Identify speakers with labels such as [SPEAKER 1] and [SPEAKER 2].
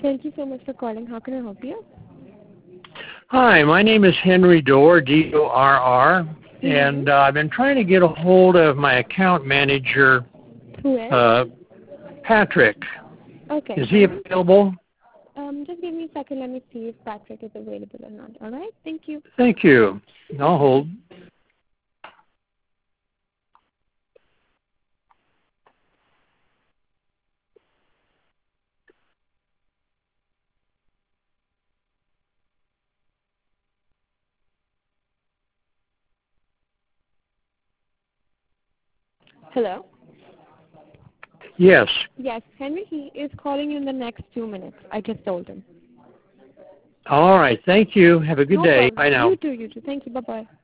[SPEAKER 1] Thank you so much for calling. How can I help you?
[SPEAKER 2] Hi, my name is Henry Dorr, D-O-R-R, and I've been trying to get a hold of my account manager,
[SPEAKER 1] Who is?
[SPEAKER 2] Patrick.
[SPEAKER 1] Okay.
[SPEAKER 2] Is he available?
[SPEAKER 1] Just give me a second. Let me see if Patrick is available or not. All right? Thank you.
[SPEAKER 2] Thank you. I'll hold.
[SPEAKER 1] Hello?
[SPEAKER 2] Yes.
[SPEAKER 1] Yes, Henry, he is calling you in the next 2 minutes. I just told him.
[SPEAKER 2] All right. Thank you. Have a good
[SPEAKER 1] No
[SPEAKER 2] day.
[SPEAKER 1] problem.
[SPEAKER 2] Bye now.
[SPEAKER 1] You too. Thank you. Bye-bye.